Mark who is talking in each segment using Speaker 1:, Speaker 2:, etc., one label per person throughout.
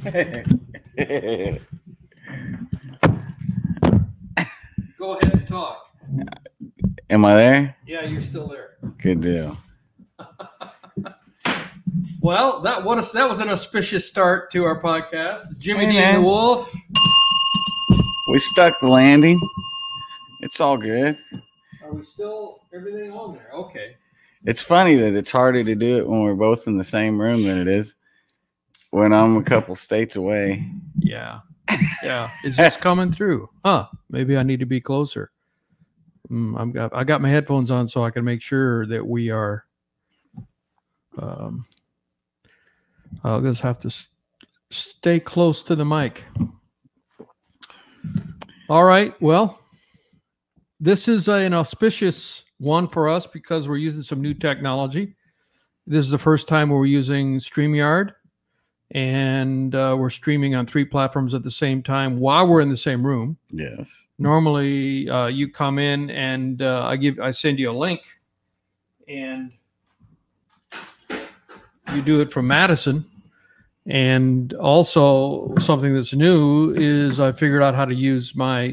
Speaker 1: Go ahead and talk.
Speaker 2: Am I there?
Speaker 1: Yeah, you're still there.
Speaker 2: Good deal.
Speaker 1: Well, that was an auspicious start to our podcast. Jimmy
Speaker 2: Hey,
Speaker 1: D and the
Speaker 2: man.
Speaker 1: Wolf.
Speaker 2: We stuck the landing. It's all good.
Speaker 1: Are we still everything on there? Okay.
Speaker 2: It's funny that it's harder to do it when we're both in the same room than it is when I'm a couple states away.
Speaker 1: Yeah. Yeah. It's just coming through. Huh. Maybe I need to be closer. I got my headphones on so I can make sure that we are. I'll just have to stay close to the mic. All right. Well, this is an auspicious one for us because we're using some new technology. This is the first time we're using StreamYard, and we're streaming on 3 platforms at the same time while we're in the same room.
Speaker 2: Yes.
Speaker 1: Normally, you come in and I send you a link, and you do it from Madison. And also something that's new is I figured out how to use my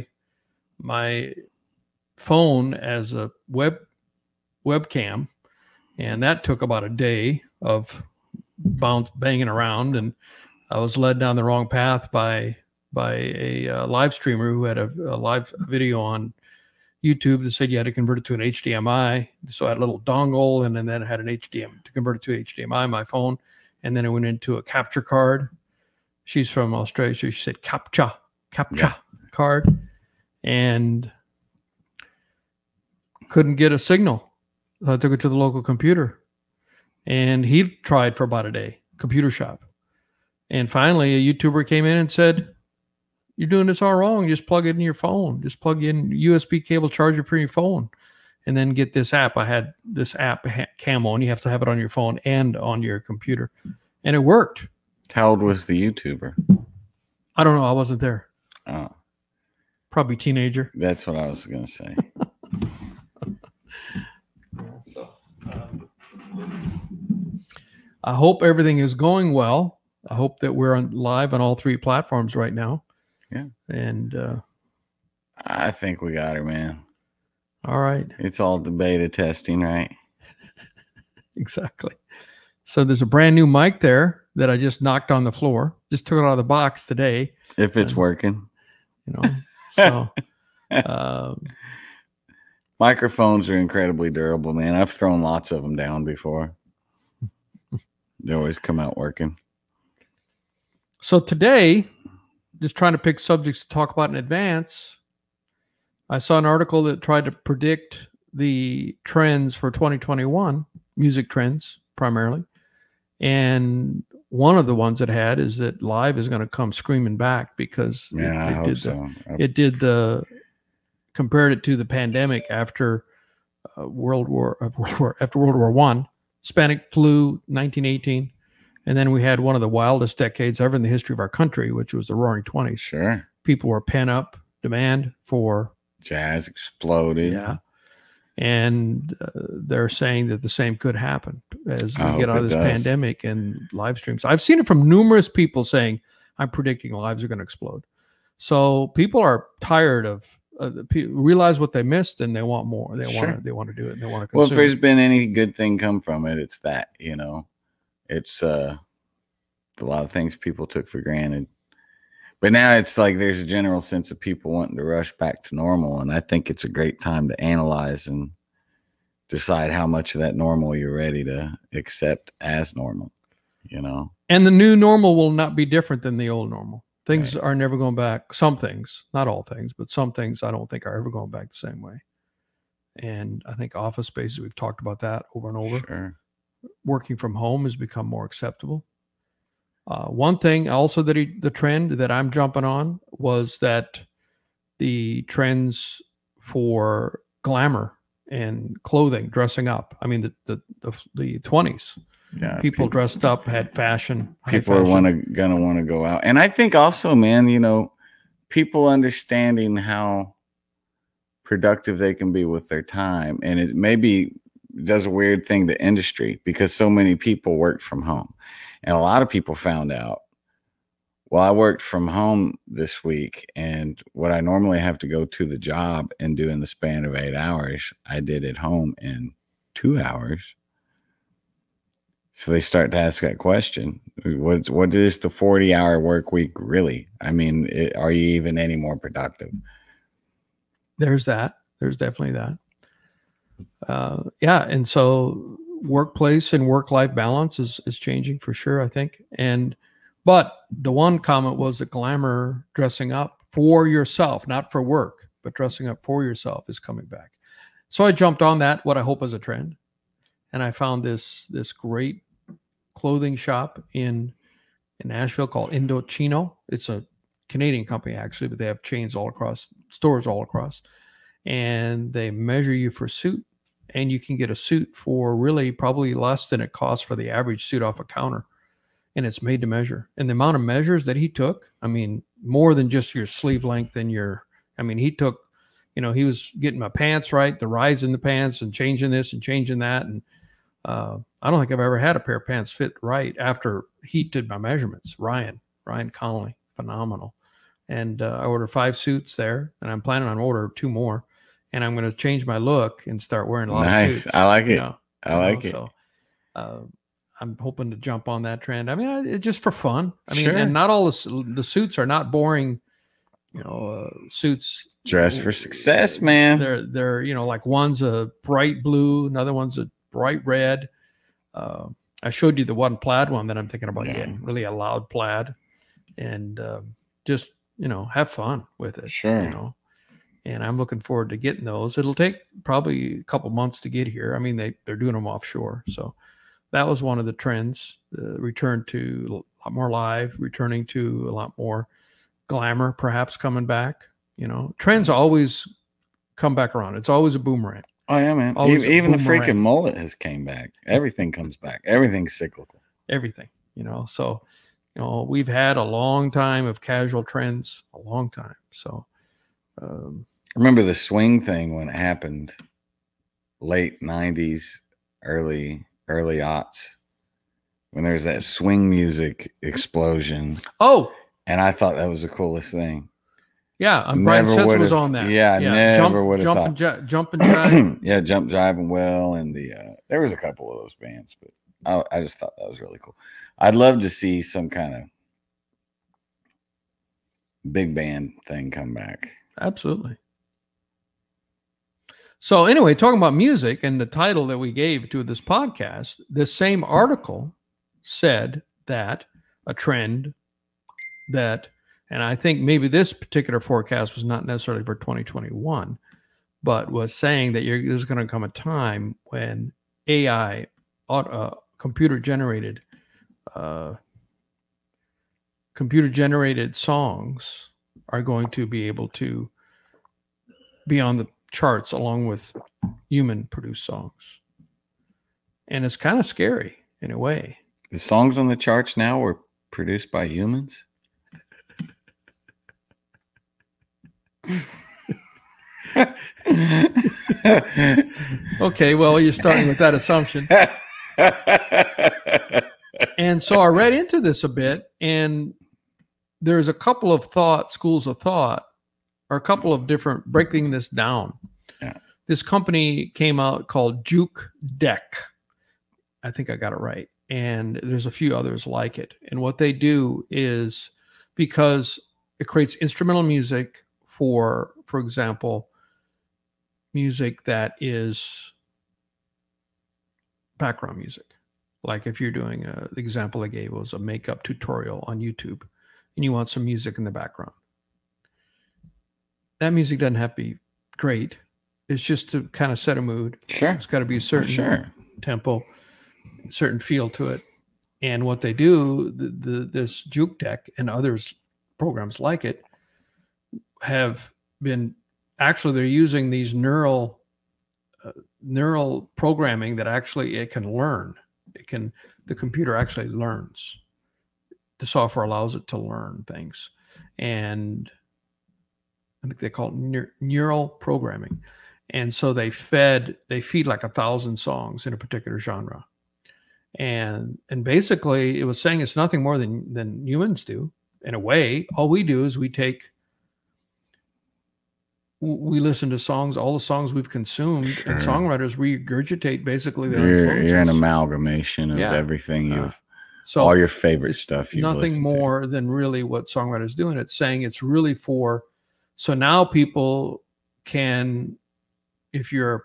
Speaker 1: phone as a webcam, and that took about a day of banging around, and I was led down the wrong path by a live streamer who had a live video on YouTube that said you had to convert it to an HDMI. So I had a little dongle, and then it had an HDMI to convert it to HDMI, my phone. And then it went into a capture card. She's from Australia, so she said capture card, and couldn't get a signal. So I took it to the local computer, and he tried for about a day, computer shop. And finally, a YouTuber came in and said, "You're doing this all wrong. Just plug it in your phone. Just plug in USB cable charger for your phone, and then get this app." I had this app, Camo, and you have to have it on your phone and on your computer. And it worked.
Speaker 2: How old was the YouTuber?
Speaker 1: I don't know. I wasn't there.
Speaker 2: Oh,
Speaker 1: Probably teenager.
Speaker 2: that's what I was going to say.
Speaker 1: So, I hope everything is going well. I hope that we're live on all 3 platforms right now.
Speaker 2: Yeah.
Speaker 1: And
Speaker 2: I think we got her, man.
Speaker 1: all right.
Speaker 2: It's all the beta testing, right?
Speaker 1: Exactly. So there's a brand new mic there that I just knocked on the floor. Just took it out of the box today.
Speaker 2: If it's working.
Speaker 1: So
Speaker 2: Microphones are incredibly durable, man. I've thrown lots of them down before. They always come out working.
Speaker 1: So today, just trying to pick subjects to talk about in advance, I saw an article that tried to predict the trends for 2021, music trends primarily. And one of the ones it had is that live is going to come screaming back because
Speaker 2: I hope so.
Speaker 1: Compared it to the pandemic after World War I, Spanish flu, 1918. And then we had one of the wildest decades ever in the history of our country, which was the Roaring 20s.
Speaker 2: Sure.
Speaker 1: People were pent up demand for
Speaker 2: jazz exploded.
Speaker 1: Yeah. And they're saying that the same could happen as we get out of this pandemic and live streams. I've seen it from numerous people saying, I'm predicting lives are going to explode. So people are tired of realize what they missed, and they want more. They want to do it. And they want to consume.
Speaker 2: Well, if there's been any good thing come from it, it's that, it's a lot of things people took for granted. But now it's like there's a general sense of people wanting to rush back to normal. And I think it's a great time to analyze and decide how much of that normal you're ready to accept as normal,
Speaker 1: And the new normal will not be different than the old normal. Things are never going back. Some things, not all things, but some things I don't think are ever going back the same way. And I think office spaces, we've talked about that over and over.
Speaker 2: Sure.
Speaker 1: Working from home has become more acceptable. One thing also the trend that I'm jumping on was that the trends for glamour and clothing, dressing up. I mean, the 20s.
Speaker 2: Yeah,
Speaker 1: people dressed up, had fashion.
Speaker 2: People are gonna want to go out, and I think also, man, people understanding how productive they can be with their time, and it maybe does a weird thing to industry because so many people worked from home, and a lot of people found out Well, I worked from home this week, and what I normally have to go to the job and do in the span of 8 hours, I did at home in 2 hours. So they start to ask that question: what is the 40-hour work week really? I mean, are you even any more productive?
Speaker 1: There's that. There's definitely that. Yeah, and so workplace and work-life balance is changing for sure, I think. But the one comment was that glamour, dressing up for yourself, not for work, but dressing up for yourself, is coming back. So I jumped on that, what I hope is a trend, and I found this great clothing shop in Nashville called Indochino. It's a Canadian company actually, but they have chains all across, stores all across, and they measure you for suit, and you can get a suit for really probably less than it costs for the average suit off a counter. And it's made to measure. And the amount of measures that he took, I mean, more than just your sleeve length and he took, he was getting my pants right, the rise in the pants and changing this and changing that. And I don't think I've ever had a pair of pants fit right after he did my measurements. Ryan Connolly, phenomenal. And I ordered 5 suits there, and I'm planning on ordering 2 more. And I'm going to change my look and start wearing a lot of suits.
Speaker 2: I like it. I like it.
Speaker 1: So, I'm hoping to jump on that trend. I mean, it's just for fun. I mean,
Speaker 2: sure.
Speaker 1: And not all the suits are not boring, suits.
Speaker 2: Dress for success, man.
Speaker 1: They're like one's a bright blue, another one's a bright red. I showed you the one plaid one that I'm thinking about getting, really a loud plaid, and just have fun with it.
Speaker 2: Sure.
Speaker 1: And I'm looking forward to getting those. It'll take probably a couple months to get here. I mean, they're doing them offshore, so. That was one of the trends, the return to a lot more live, returning to a lot more glamour, perhaps coming back. Trends always come back around. It's always a boomerang.
Speaker 2: Oh, yeah, man. Even the freaking mullet has came back. Everything comes back. Everything's cyclical.
Speaker 1: Everything, So, we've had a long time of casual trends, a long time. So,
Speaker 2: remember the swing thing when it happened, late 90s, early aughts, when there's that swing music explosion.
Speaker 1: Oh,
Speaker 2: and I thought that was the coolest thing.
Speaker 1: Yeah, Brian Setzer was on that.
Speaker 2: Yeah, never would have thought.
Speaker 1: Jump and Jive.
Speaker 2: Yeah, Jump, Jive, and Will, and there was a couple of those bands, but I just thought that was really cool. I'd love to see some kind of big band thing come back.
Speaker 1: Absolutely. So anyway, talking about music and the title that we gave to this podcast, this same article said that a trend that, and I think maybe this particular forecast was not necessarily for 2021, but was saying that there's going to come a time when AI, computer-generated songs are going to be able to be on the charts along with human produced songs. And it's kind of scary in a way.
Speaker 2: The songs on the charts now were produced by humans.
Speaker 1: Okay, well, you're starting with that assumption. And so I read into this a bit, and there's a couple of schools of thought, or a couple of different breaking this down.
Speaker 2: Yeah.
Speaker 1: This company came out called Juke Deck. I think I got it right. And there's a few others like it. And what they do is, because it creates instrumental music for example, music that is background music. Like if you're doing the example I gave was a makeup tutorial on YouTube and you want some music in the background. That music doesn't have to be great. It's just to kind of set a mood.
Speaker 2: Sure.
Speaker 1: It's got to be a certain tempo, certain feel to it. And what they do, this Juke Deck and others, programs like it, have been, actually they're using these neural programming that actually it can learn. The computer actually learns. The software allows it to learn things. And I think they call it neural programming. And so they feed like 1,000 songs in a particular genre. And basically it was saying it's nothing more than humans do. in a way. All we do is we listen to songs, all the songs we've consumed,
Speaker 2: Sure.
Speaker 1: and songwriters regurgitate basically their
Speaker 2: You're
Speaker 1: influences.
Speaker 2: an amalgamation of
Speaker 1: Yeah.
Speaker 2: everything you've,
Speaker 1: So
Speaker 2: all your favorite stuff. You've
Speaker 1: nothing
Speaker 2: listened to.
Speaker 1: more than really what songwriters do, and it's saying it's really for. So now people can, if you're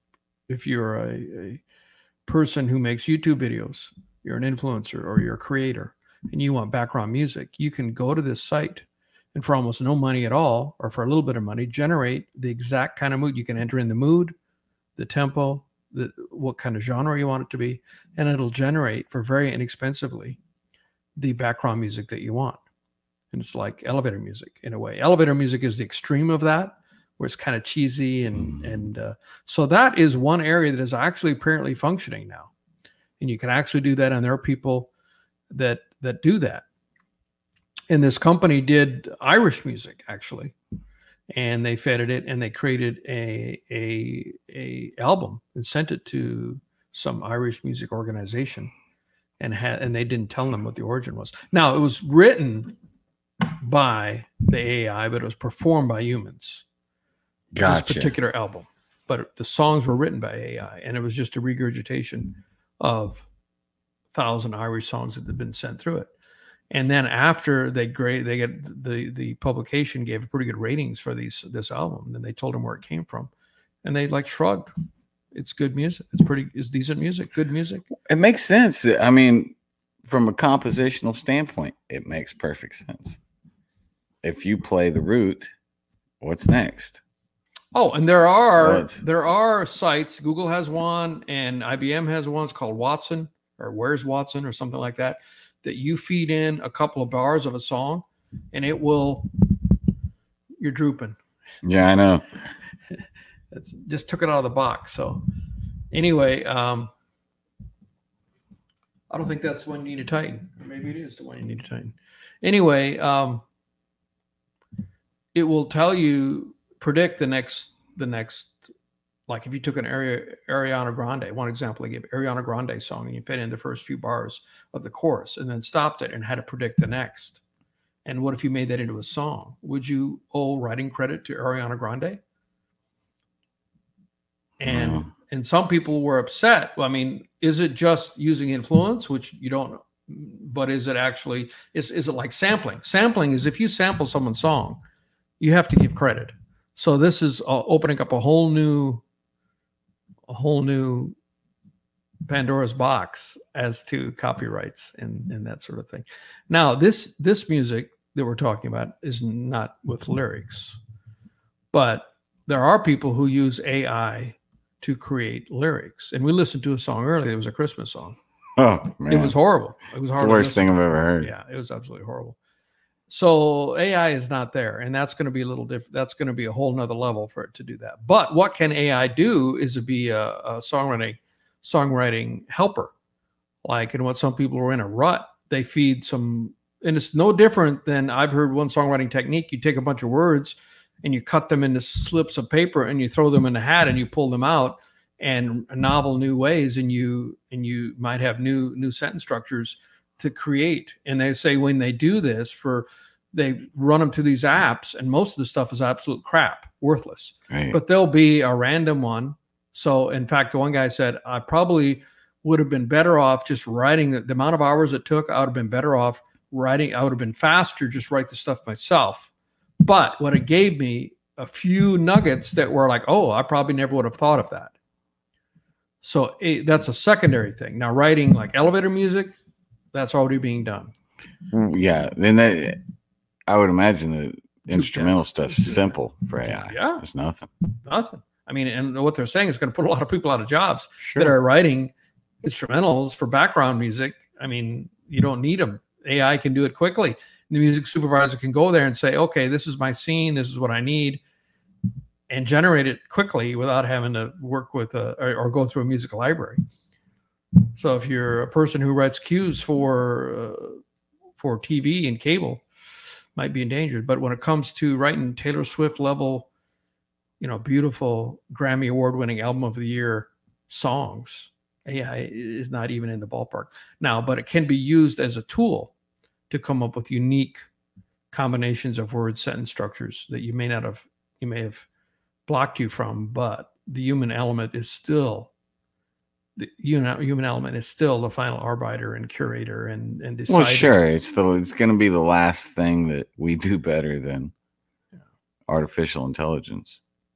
Speaker 1: a person who makes YouTube videos, you're an influencer or you're a creator, and you want background music, you can go to this site and for almost no money at all, or for a little bit of money, generate the exact kind of mood. You can enter in the mood, the tempo, what kind of genre you want it to be, and it'll generate for very inexpensively the background music that you want. And it's like elevator music in a way. Elevator music is the extreme of that, where it's kind of cheesy and so that is one area that is actually apparently functioning now, and you can actually do that, and there are people that do that. And this company did Irish music actually, and they fed it, and they created a album and sent it to some Irish music organization, and they didn't tell them what the origin was. Now, it was written by the AI, but it was performed by humans.
Speaker 2: Gotcha.
Speaker 1: This particular album, but the songs were written by AI, and it was just a regurgitation of 1,000 Irish songs that had been sent through it. And then after they get the publication gave pretty good ratings for this album. And then they told them where it came from, and they like shrugged. It's good music. It's decent music. Good music.
Speaker 2: It makes sense. I mean, from a compositional standpoint, it makes perfect sense. If you play the root, what's next?
Speaker 1: Oh, and there are sites. Google has one, and IBM has one. It's called Watson, or Where's Watson, or something like that. That you feed in a couple of bars of a song, and it will. You're drooping.
Speaker 2: Yeah, I know.
Speaker 1: It's just took it out of the box. So, anyway, I don't think that's the one you need to tighten. Or maybe it is the one you need to tighten. Anyway, it will tell you, predict the next. Like if you took an Ariana Grande, one example, I gave Ariana Grande song, and you fed in the first few bars of the chorus and then stopped it and had to predict the next. And what if you made that into a song? Would you owe writing credit to Ariana Grande? And some people were upset. Well, I mean, is it just using influence, which you don't know, but is it actually, is it like sampling? Sampling is if you sample someone's song, you have to give credit. So this is opening up a whole new Pandora's box as to copyrights and that sort of thing. Now, this music that we're talking about is not with lyrics, but there are people who use AI to create lyrics. And we listened to a song earlier. It was a Christmas song.
Speaker 2: Oh, man.
Speaker 1: It was horrible. It was
Speaker 2: the worst thing I've ever heard.
Speaker 1: Yeah, it was absolutely horrible. So AI is not there, and that's going to be a little different. That's going to be a whole nother level for it to do that. But what can AI do is to be a songwriting helper. Like, and what some people are in a rut, they feed some, and it's no different than I've heard one songwriting technique. You take a bunch of words and you cut them into slips of paper and you throw them in a hat and you pull them out and novel new ways, and you might have new sentence structures to create. And they say when they do this, they run them through these apps, and most of the stuff is absolute crap, worthless.
Speaker 2: Right.
Speaker 1: But there'll be a random one. So in fact, the one guy said, I probably would have been better off just writing the amount of hours it took. I would have been better off writing. I would have been faster, just write the stuff myself. But what it gave me a few nuggets that were like, oh, I probably never would have thought of that. So that's a secondary thing. Now, writing like elevator music, that's already being done.
Speaker 2: Yeah. Then I would imagine the instrumental stuff's simple for AI.
Speaker 1: Yeah.
Speaker 2: It's nothing.
Speaker 1: Nothing. I mean, and what they're saying is going to put a lot of people out of jobs
Speaker 2: Sure.
Speaker 1: that are writing instrumentals for background music. I mean, you don't need them. AI can do it quickly. The music supervisor can go there and say, okay, this is my scene. This is what I need, and generate it quickly without having to work with or go through a music library. So if you're a person who writes cues for TV and cable, might be endangered. But when it comes to writing Taylor Swift level, beautiful Grammy award-winning album of the year songs, AI is not even in the ballpark now. But it can be used as a tool to come up with unique combinations of word sentence structures that you may have blocked you from, but the human element is still the human element is still the final arbiter and curator and decider.
Speaker 2: Well, sure, it's going to be the last thing that we do better than artificial intelligence.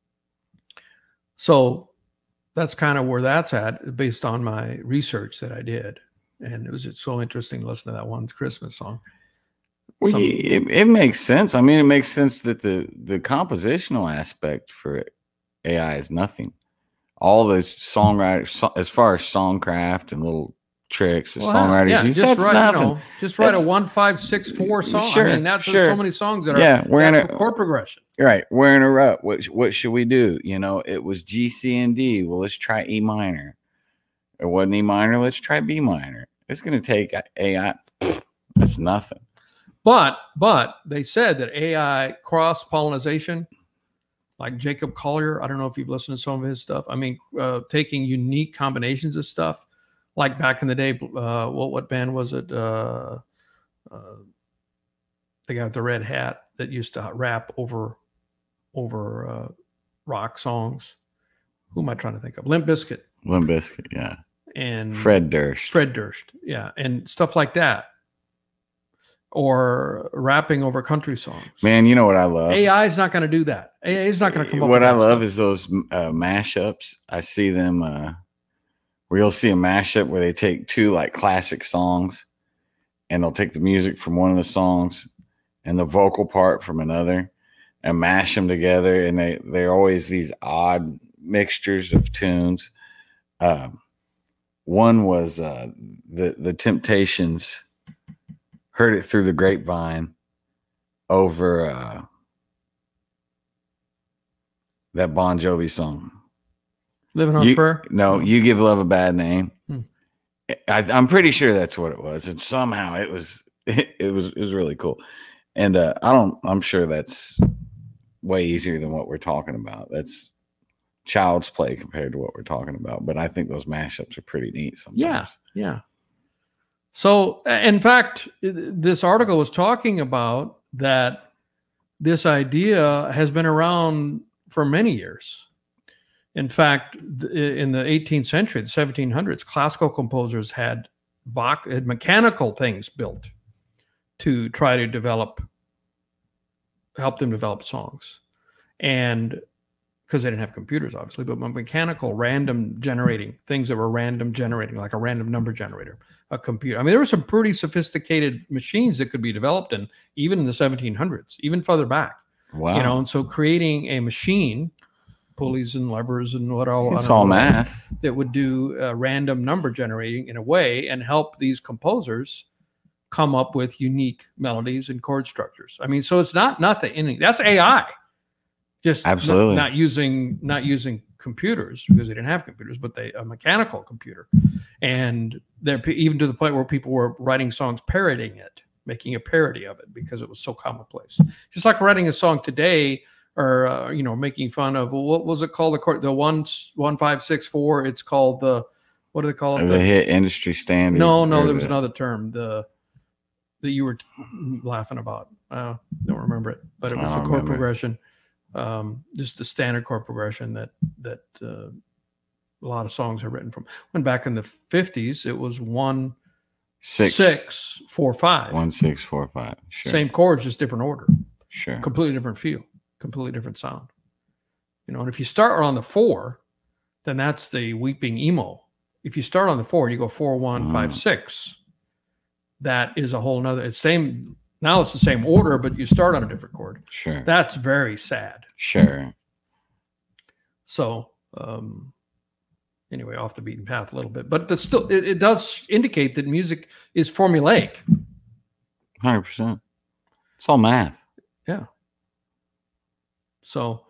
Speaker 1: So that's kind of where that's at, based on my research that I did, and it was so interesting to listen to that one Christmas song.
Speaker 2: Well, it makes sense. I mean, it makes sense that the compositional aspect for AI is nothing. All the songwriters, as far as songcraft and little tricks, songwriters use, that's nothing.
Speaker 1: Just write a 1-5-6-4 song.
Speaker 2: Sure,
Speaker 1: I mean, there's so many songs that are
Speaker 2: we're in a
Speaker 1: chord progression.
Speaker 2: Right, we're in a rut. What should we do? It was G, C, and D. Well, let's try E minor. It wasn't E minor. Let's try B minor. It's going to take AI. That's nothing.
Speaker 1: But they said that AI cross-pollination, like Jacob Collier, I don't know if you've listened to some of his stuff. I mean, taking unique combinations of stuff, like back in the day, what band was it? The guy with the red hat that used to rap over rock songs. Who am I trying to think of? Limp Bizkit.
Speaker 2: Limp Bizkit, yeah.
Speaker 1: And
Speaker 2: Fred Durst,
Speaker 1: yeah, and stuff like that. Or rapping over country songs.
Speaker 2: Man, you know what I love?
Speaker 1: AI is not going to do that. AI is not going to come up
Speaker 2: with that.
Speaker 1: What
Speaker 2: I love
Speaker 1: stuff.
Speaker 2: is those mashups. I see them where you'll see a mashup where they take two like classic songs and they'll take the music from one of the songs and the vocal part from another and mash them together. And they're always these odd mixtures of tunes. One was the Temptations. Heard it through the grapevine over that Bon Jovi song.
Speaker 1: Living on Prayer?
Speaker 2: No, You Give Love a Bad Name. I'm pretty sure that's what it was. And somehow it was really cool. And I'm sure that's way easier than what we're talking about. That's child's play compared to what we're talking about. But I think those mashups are pretty neat sometimes.
Speaker 1: Yeah. So, in fact, this article was talking about that this idea has been around for many years. In fact, in the 18th century, the 1700s, classical composers had mechanical things built to try to help them develop songs. And because they didn't have computers, obviously, but mechanical random generating, things that were random generating, like a random number generator, a computer. I mean, there were some pretty sophisticated machines that could be developed even in the 1700s, even further back.
Speaker 2: Wow.
Speaker 1: And so creating a machine, pulleys and levers and what all.
Speaker 2: It's all math.
Speaker 1: That would do random number generating in a way and help these composers come up with unique melodies and chord structures. I mean, so it's nothing. That's AI. Just
Speaker 2: absolutely
Speaker 1: not using computers because they didn't have computers, but a mechanical computer, and they're even to the point where people were writing songs parodying it, making a parody of it because it was so commonplace. Just like writing a song today, or making fun of what was it called? The 1-5-6-4. It's called what do they call it?
Speaker 2: The hit industry standard.
Speaker 1: No, there was another term that you were laughing about. Don't remember it, but it was the chord progression. Just the standard chord progression that a lot of songs are written from. When back in the 50s, it was 1-6-4-5.
Speaker 2: 1-6-4-5. Sure.
Speaker 1: Same chords, just different order.
Speaker 2: Sure.
Speaker 1: Completely different feel, completely different sound. And if you start on the 4, then that's the weeping emo. If you start on the 4, you go 4-1-5-6. That is a whole nother. It's same. Now it's the same order, but you start on a different chord.
Speaker 2: Sure.
Speaker 1: That's very sad.
Speaker 2: Sure.
Speaker 1: So, anyway, off the beaten path a little bit, but that's still, it does indicate that music is formulaic.
Speaker 2: 100%. It's all math.
Speaker 1: Yeah. So,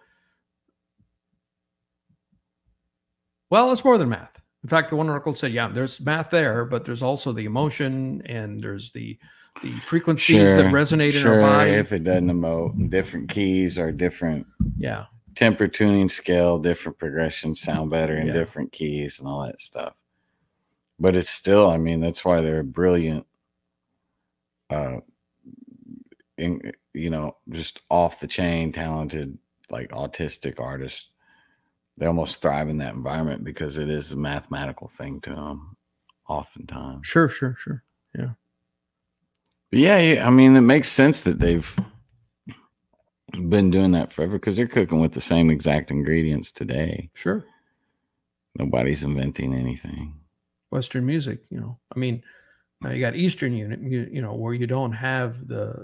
Speaker 1: well, it's more than math. In fact, the one article said, yeah, there's math there, but there's also the emotion and there's the frequencies that resonate in our body.
Speaker 2: If it doesn't emote, different keys are different.
Speaker 1: Yeah.
Speaker 2: Temper tuning scale, different progressions sound better in different keys and all that stuff. But it's still, I mean, that's why they're brilliant just off the chain, talented, like autistic artists. They almost thrive in that environment because it is a mathematical thing to them oftentimes.
Speaker 1: Sure. Yeah.
Speaker 2: But yeah, I mean, it makes sense that they've been doing that forever because they're cooking with the same exact ingredients today.
Speaker 1: Sure.
Speaker 2: Nobody's inventing anything.
Speaker 1: Western music, I mean, now you got Eastern unit, where you don't have the,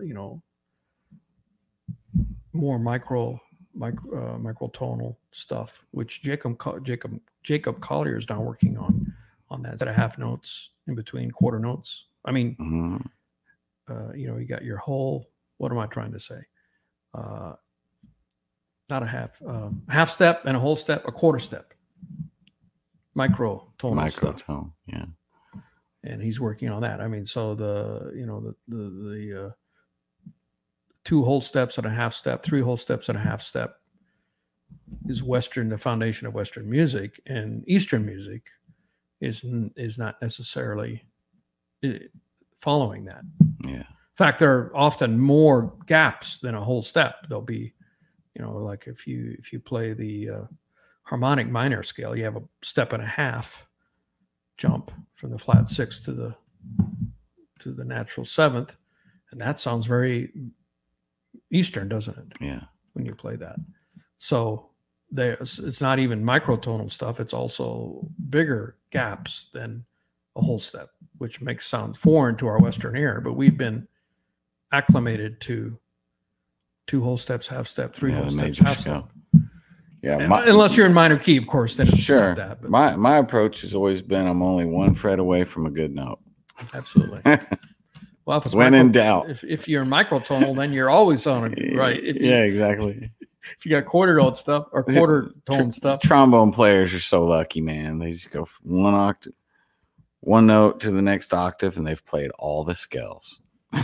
Speaker 1: more microtonal stuff, which Jacob Collier is now working on that set of half notes in between quarter notes. I mean, you got your whole, what am I trying to say? Not a half step and a whole step, a quarter step. Microtone stuff.
Speaker 2: Yeah.
Speaker 1: And he's working on that. I mean, so the 2 whole steps and a half step, 3 whole steps and a half step is Western, the foundation of Western music, and Eastern music is not necessarily following that.
Speaker 2: Yeah.
Speaker 1: In fact, there are often more gaps than a whole step. There'll be, like if you play the harmonic minor scale, you have a step and a half jump from the flat 6th to the natural 7th, and that sounds very Eastern, doesn't it?
Speaker 2: Yeah.
Speaker 1: When you play that, so it's not even microtonal stuff. It's also bigger gaps than a whole step, which makes sound foreign to our Western ear. But we've been acclimated to 2 whole steps, half step, 3 whole steps, half step.
Speaker 2: Yeah,
Speaker 1: unless you're in minor key, of course. Then it's not that. But
Speaker 2: my approach has always been I'm only 1 fret away from a good note.
Speaker 1: Absolutely. Well, if it's
Speaker 2: when in doubt,
Speaker 1: if you're microtonal, then you're always on it, right?
Speaker 2: Exactly.
Speaker 1: If you got quarter note stuff or quarter tone stuff,
Speaker 2: trombone players are so lucky, man. They just go from one note to the next octave, and they've played all the scales.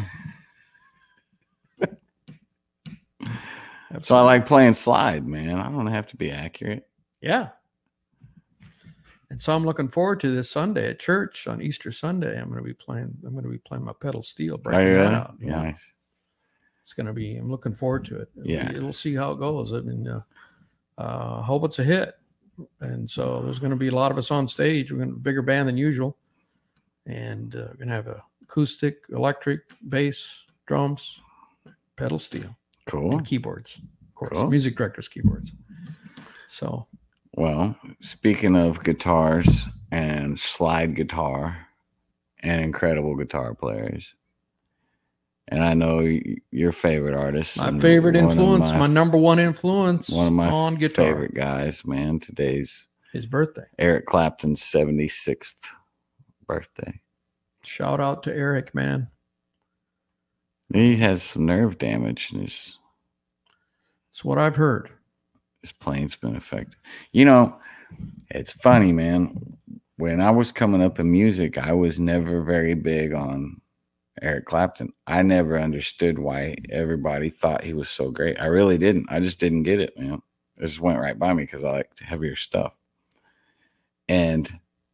Speaker 2: So I like playing slide, man. I don't have to be accurate.
Speaker 1: Yeah. And so I'm looking forward to this Sunday at church on Easter Sunday. I'm going to be playing my pedal steel, breaking that out. Yeah.
Speaker 2: Nice.
Speaker 1: It's going to be. I'm looking forward to it.
Speaker 2: Yeah.
Speaker 1: We'll see how it goes. I mean, hope it's a hit. And so there's going to be a lot of us on stage. We're going to have a bigger band than usual, and we're going to have acoustic, electric, bass, drums, pedal steel.
Speaker 2: Cool.
Speaker 1: And keyboards, of course.
Speaker 2: Cool.
Speaker 1: Music director's keyboards. So,
Speaker 2: well, speaking of guitars and slide guitar and incredible guitar players, and I know your favorite artist,
Speaker 1: my favorite influence, my number one influence,
Speaker 2: one of my
Speaker 1: on guitar.
Speaker 2: Favorite guys, man. Today's
Speaker 1: his birthday.
Speaker 2: Eric Clapton's 76th birthday.
Speaker 1: Shout out to Eric, man.
Speaker 2: He has some nerve damage in his.
Speaker 1: That's what I've heard.
Speaker 2: His playing's been affected. You know, it's funny, man. When I was coming up in music, I was never very big on Eric Clapton. I never understood why everybody thought he was so great. I really didn't. I just didn't get it, man. It just went right by me because I liked heavier stuff. And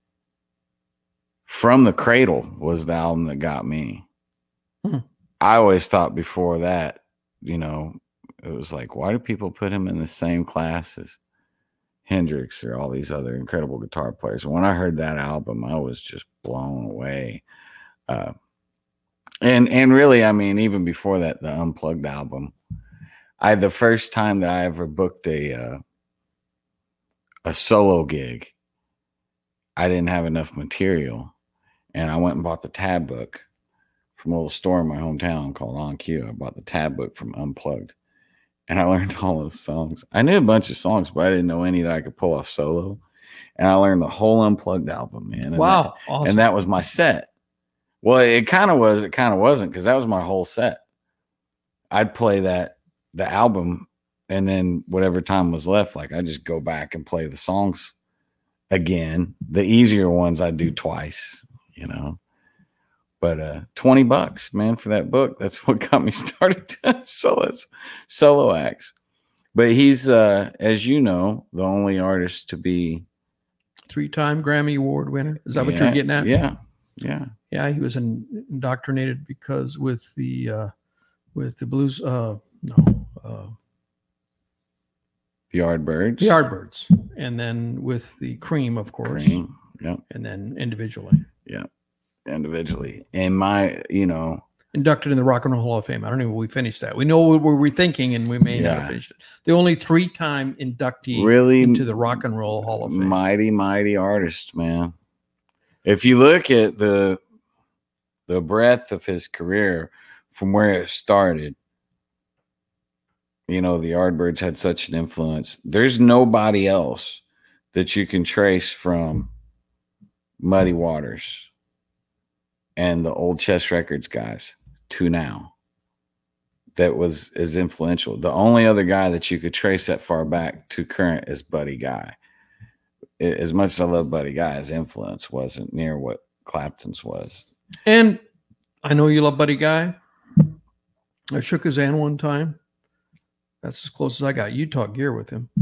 Speaker 2: From the Cradle was the album that got me. I always thought before that, you know, it was like, why do people put him in the same class as Hendrix or all these other incredible guitar players? And when I heard that album, I was just blown away. And really, I mean, even before that, the Unplugged album, the first time that I ever booked a solo gig, I didn't have enough material, and I went and bought the tab book from a little store in my hometown called On Cue. I bought the tab book from Unplugged, and I learned all those songs. I knew a bunch of songs, but I didn't know any that I could pull off solo. And I learned the whole Unplugged album, man. And
Speaker 1: wow. Awesome.
Speaker 2: And that was my set. Well, it kind of was. It kind of wasn't, because that was my whole set. I'd play the album, and then whatever time was left, like I just go back and play the songs again. The easier ones I do twice, you know. But $20, man, for that book. That's what got me started solo acts. But he's, as you know, the only artist to be
Speaker 1: 3-time Grammy Award winner. Is that what you're getting at?
Speaker 2: Yeah. Yeah.
Speaker 1: Yeah, he was indoctrinated because with the with the Blues. No,
Speaker 2: The Yardbirds.
Speaker 1: the Yardbirds, and then with the Cream, of course,
Speaker 2: Cream. Yep.
Speaker 1: and then individually.
Speaker 2: Yeah. Individually. And my,
Speaker 1: inducted in the Rock and Roll Hall of Fame. I don't know if we finished that. We know what we're thinking, and we may not have finished it. The only 3-time inductee
Speaker 2: really
Speaker 1: into the Rock and Roll Hall of Fame.
Speaker 2: Mighty artist, man. If you look at the breadth of his career from where it started, the Yardbirds had such an influence. There's nobody else that you can trace from Muddy Waters and the old Chess Records guys to now that was as influential. The only other guy that you could trace that far back to current is Buddy Guy. As much as I love Buddy Guy, his influence wasn't near what Clapton's was.
Speaker 1: And I know you love Buddy Guy. I shook his hand one time. That's as close as I got. You talk gear with him.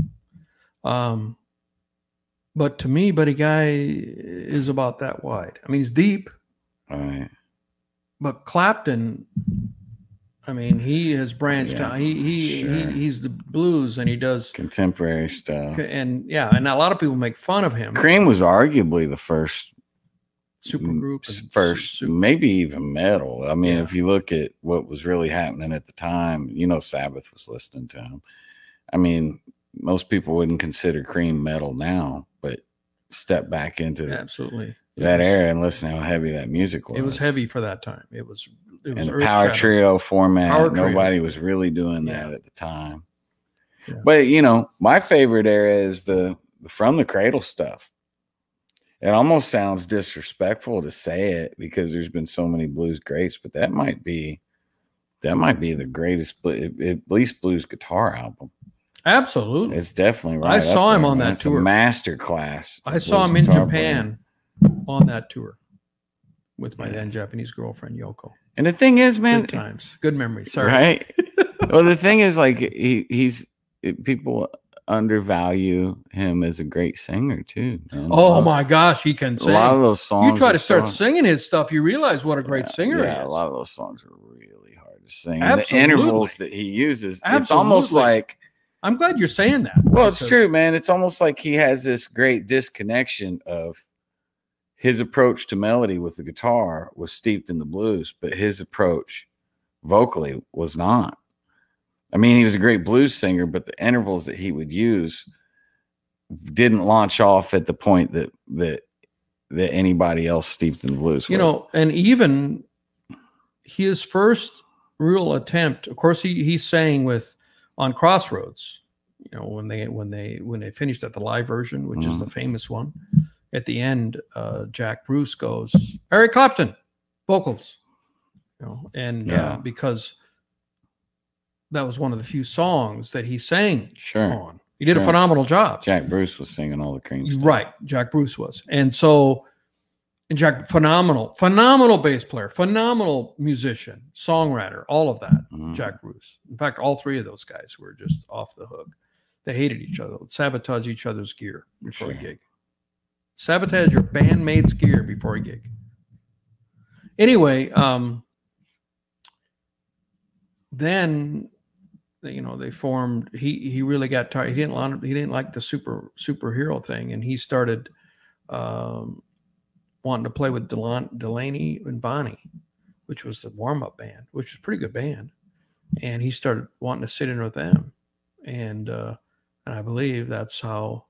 Speaker 1: But to me, Buddy Guy is about that wide. I mean, he's deep.
Speaker 2: All right.
Speaker 1: But Clapton, I mean, he has branched out. He's the blues, and he does
Speaker 2: contemporary stuff.
Speaker 1: And and a lot of people make fun of him.
Speaker 2: Cream was arguably the first
Speaker 1: supergroup,
Speaker 2: maybe even metal. I mean, if you look at what was really happening at the time, Sabbath was listening to him. I mean, most people wouldn't consider Cream metal now, but step back into that era and listen to how heavy that music was.
Speaker 1: It was heavy for that time. It was
Speaker 2: in the power trio format. Nobody was really doing that at the time. Yeah. But my favorite era is the From the Cradle stuff. It almost sounds disrespectful to say it because there's been so many blues greats, but that might be the greatest, at least blues guitar album.
Speaker 1: Absolutely,
Speaker 2: it's definitely right.
Speaker 1: I saw him on that tour.
Speaker 2: A master class.
Speaker 1: I saw him in Japan on that tour with my then Japanese girlfriend Yoko.
Speaker 2: And the thing is, man,
Speaker 1: good times, good memories. Sorry,
Speaker 2: right? Well, the thing is, like people undervalue him as a great singer too. Man.
Speaker 1: Oh my gosh, he can sing.
Speaker 2: A lot of those songs.
Speaker 1: You try to start singing his stuff, you realize what a great singer he is.
Speaker 2: Yeah, a lot of those songs are really hard to sing. And the intervals that he uses, it's almost like.
Speaker 1: I'm glad you're saying that.
Speaker 2: Well, it's true, man. It's almost like he has this great disconnection of his approach to melody with the guitar was steeped in the blues, but his approach vocally was not. I mean, he was a great blues singer, but the intervals that he would use didn't launch off at the point that anybody else steeped in the blues would.
Speaker 1: And even his first real attempt, of course, he sang on Crossroads, when they finished at the live version, which is the famous one. At the end, Jack Bruce goes, Eric Clapton, vocals, because that was one of the few songs that he sang on. He did a phenomenal job.
Speaker 2: Jack Bruce was singing all the Cream stuff.
Speaker 1: Right, Jack Bruce was. And Jack, phenomenal bass player, phenomenal musician, songwriter, all of that, Jack Bruce. In fact, all three of those guys were just off the hook. They hated each other, would sabotage each other's gear before a gig. Sabotage your bandmate's gear before a gig. Anyway, then they formed. He really got tired. He didn't like the superhero thing, and he started wanting to play with Delaney and Bonnie, which was the warm-up band, which was a pretty good band. And he started wanting to sit in with them. And I believe that's how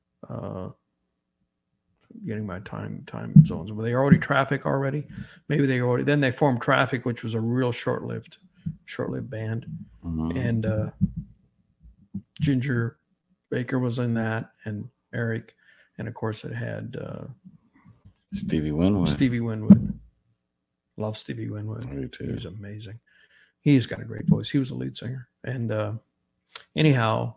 Speaker 1: getting my time zones. Were they already Traffic already? Maybe then they formed Traffic, which was a real short-lived band. And Ginger Baker was in that, and Eric, and of course it had
Speaker 2: Stevie Winwood. Love Stevie Winwood. Me too.
Speaker 1: He's amazing. He's got a great voice. He was a lead singer. And anyhow,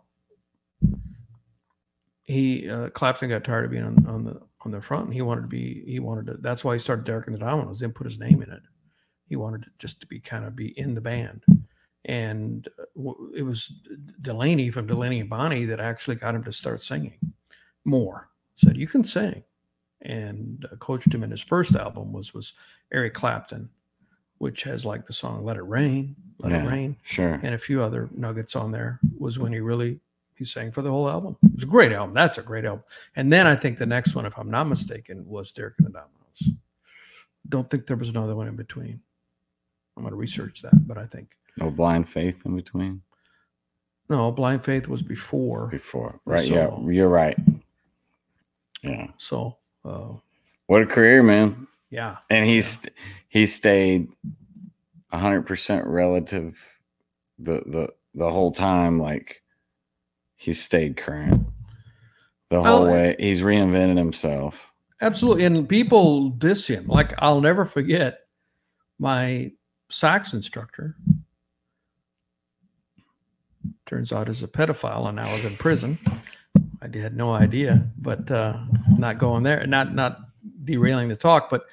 Speaker 1: Clapton got tired of being on the front, and he wanted to. That's why he started Derek and the Dominoes. Didn't put his name in it. He wanted it just to be in the band. And it was Delaney from Delaney and Bonnie that actually got him to start singing more. Said, you can sing. And coached him in his first album was Eric Clapton which has like the song "Let It Rain," "Let It Rain,"
Speaker 2: sure,
Speaker 1: and a few other nuggets on there, was when he sang for the whole album. It was a great album. That's a great album. And then I think the next one, if I'm not mistaken, was Derek and the Dominoes. Don't think there was another one in between. I'm going to research that, but I think
Speaker 2: no Blind Faith in between.
Speaker 1: No, Blind Faith was before.
Speaker 2: Right?
Speaker 1: So,
Speaker 2: yeah, you're right. Yeah.
Speaker 1: So,
Speaker 2: what a career, man.
Speaker 1: Yeah.
Speaker 2: And he stayed 100% relative the whole time. Like, he stayed current the whole way. He's reinvented himself.
Speaker 1: Absolutely. And people diss him. Like, I'll never forget my sax instructor. Turns out is a pedophile, and I was in prison. I had no idea, but not going there, not derailing the talk, but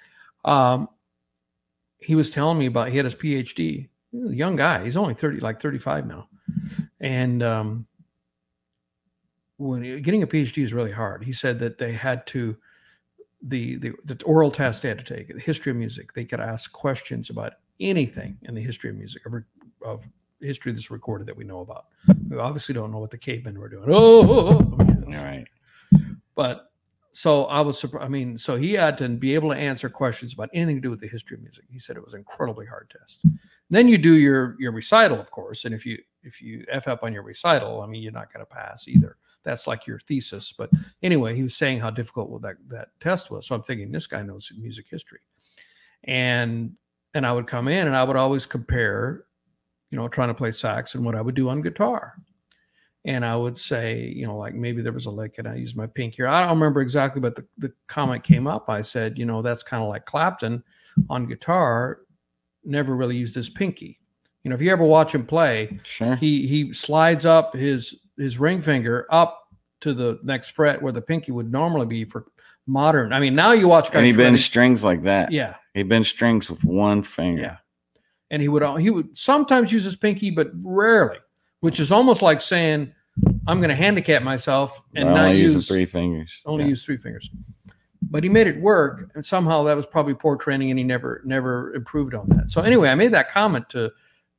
Speaker 1: he was telling me about, he had his PhD. He was a young guy. He's only 35 now. And getting a PhD is really hard. He said that they had to, the oral test they had to take, the history of music, they could ask questions about anything in the history of music, of history that's recorded that we know about. We obviously don't know what the cavemen were doing.
Speaker 2: Right.
Speaker 1: But so I was surprised. I mean, so he had to be able to answer questions about anything to do with the history of music. He said it was an incredibly hard test. Then you do your recital, of course, and if you F up on your recital, I mean, you're not going to pass either. That's like your thesis. But anyway, he was saying how difficult that test was. So I'm thinking, this guy knows music history, and I would come in and I would always compare, trying to play sax and what I would do on guitar. And I would say, like maybe there was a lick and I used my pinky here. I don't remember exactly, but the comment came up. I said, that's kind of like Clapton on guitar, never really used his pinky. If you ever watch him play,
Speaker 2: sure,
Speaker 1: he slides up his ring finger up to the next fret where the pinky would normally be for modern. I mean, now you watch guys.
Speaker 2: And he bends strings like that.
Speaker 1: Yeah.
Speaker 2: He bends strings with one finger.
Speaker 1: Yeah. And he would sometimes use his pinky, but rarely, which is almost like saying, I'm going to handicap myself and not use
Speaker 2: 3 fingers.
Speaker 1: Only use 3 fingers. But he made it work, and somehow that was probably poor training, and he never improved on that. So anyway, I made that comment to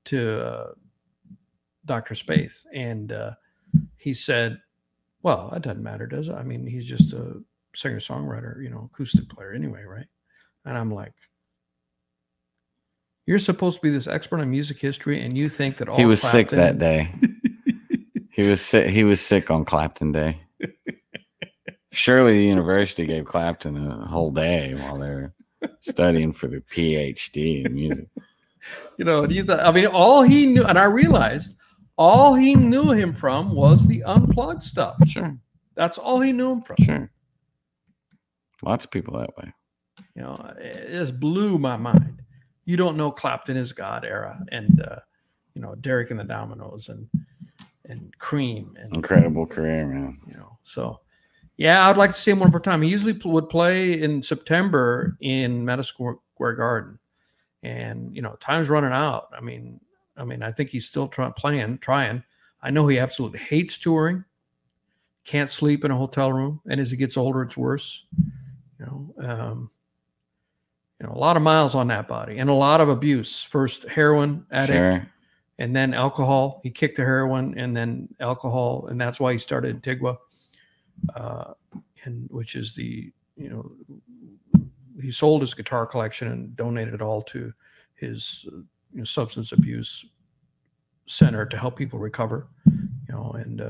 Speaker 1: Dr. Spaeth, and he said, "Well, that doesn't matter, does it? I mean, he's just a singer-songwriter, acoustic player anyway, right?" And I'm like, "You're supposed to be this expert on music history, and you think that all..."
Speaker 2: He was sick that day. He was sick on Clapton Day. Surely the university gave Clapton a whole day while they were studying for the PhD in music.
Speaker 1: All he knew, and I realized all he knew him from was the unplugged stuff.
Speaker 2: Sure.
Speaker 1: That's all he knew him from.
Speaker 2: Sure. Lots of people that way.
Speaker 1: It just blew my mind. You don't know Clapton is God era, and Derek and the Dominoes and Cream. And,
Speaker 2: incredible career, man.
Speaker 1: So yeah, I'd like to see him one more time. He usually would play in September in Madison Square Garden, and time's running out. I mean, I think he's still trying. I know he absolutely hates touring. Can't sleep in a hotel room, and as he gets older, it's worse. A lot of miles on that body and a lot of abuse. First heroin addict,
Speaker 2: sure,
Speaker 1: and then alcohol. He kicked the heroin and then alcohol, and that's why he started Antigua, and which is he sold his guitar collection and donated it all to his substance abuse center to help people recover. And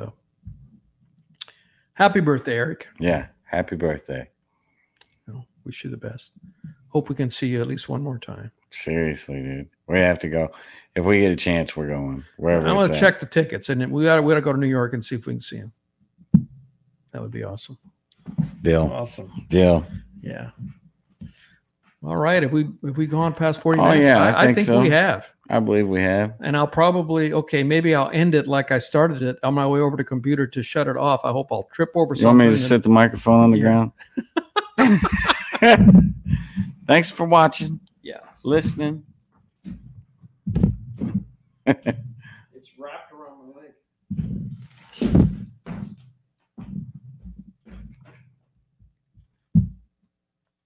Speaker 1: happy birthday, Eric.
Speaker 2: Yeah, happy birthday.
Speaker 1: Wish you the best. Hope we can see you at least one more time.
Speaker 2: Seriously, dude. We have to go. If we get a chance, we're going. Wherever
Speaker 1: I want to check the tickets, and we got to go to New York and see if we can see him. That would be awesome.
Speaker 2: Deal.
Speaker 1: Awesome.
Speaker 2: Deal.
Speaker 1: Yeah. All right. Have we gone past 40 minutes?
Speaker 2: Yeah, I think so.
Speaker 1: We have.
Speaker 2: I believe we have.
Speaker 1: And I'll probably, maybe I'll end it like I started it on my way over to the computer to shut it off. I hope I'll trip over something.
Speaker 2: You want me to sit the microphone on the ground? Thanks for watching.
Speaker 1: Yes.
Speaker 2: Listening.